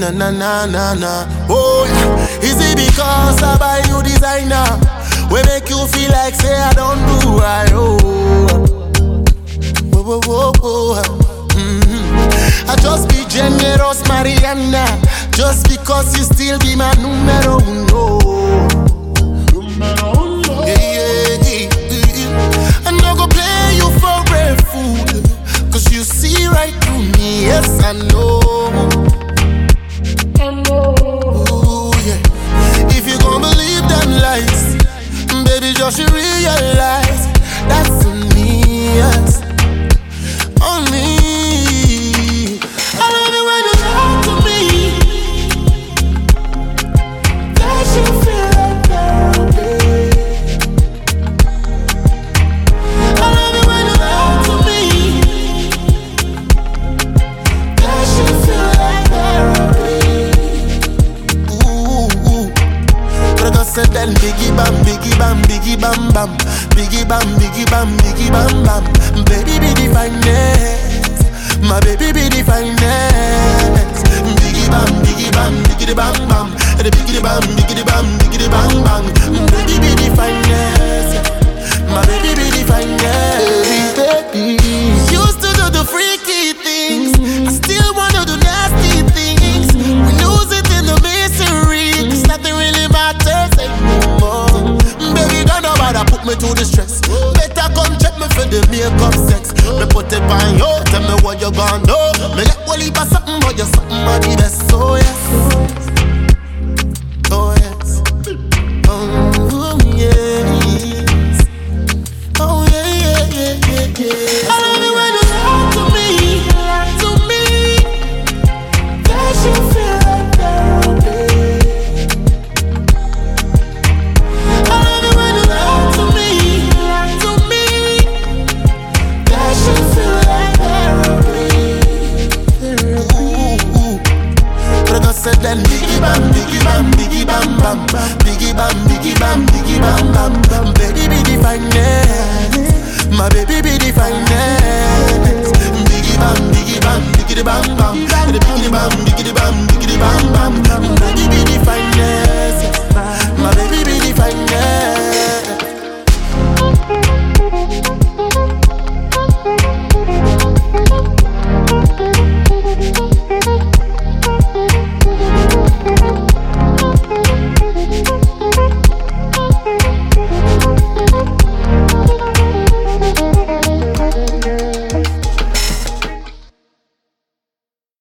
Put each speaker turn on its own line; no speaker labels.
na na na na na. Oh yeah, is it because I buy you designer? We make you feel like say I don't do right. Oh, whoa, whoa, whoa. I just be generous, Mariana, just because you still be my numero uno. I'm not gonna play you for a fool, cause you see right through me, yes I know. Ooh, yeah. If you gon' believe them lies, baby, just realize that's on me, yes, on me. I love it when you talk to me. That should feel like therapy. I love it when you talk to me. That should feel like therapy. Ooh. But I said then biggie bam, biggie bam, biggie bam bam, biggie bam, biggie bam, biggie bam bam. Baby be the finest, my baby be the finest. Biggie bam, biggie bam, biggie the bam bam, the biggie bam, biggie the bam, biggie the bang bang. Baby be the finest, my baby be the finest. Baby, used to do the freaky things, I still wanna do nasty things. We lose it in the misery, 'cause nothing really matters anymore. Baby, don't know why that put me through the stress. Better come check me for the makeup sex. Me put it on you, tell me what you gon' do. Me get one leap of something, but you're something of the best. Oh yes, oh yes, oh yes, oh yeah, yeah, yeah, yeah, yeah. I love it when you talk to me, to me. That should feel like therapy. I love it when you talk to me, to me. That should feel like therapy. Ooh. But I said then biggie bam, biggie bam, biggie bam bam, biggie bam, biggie bam, biggie bam bam. Baby be the finest, my baby be the finest. Biggie bam, biggie bam, biggie the bam bam.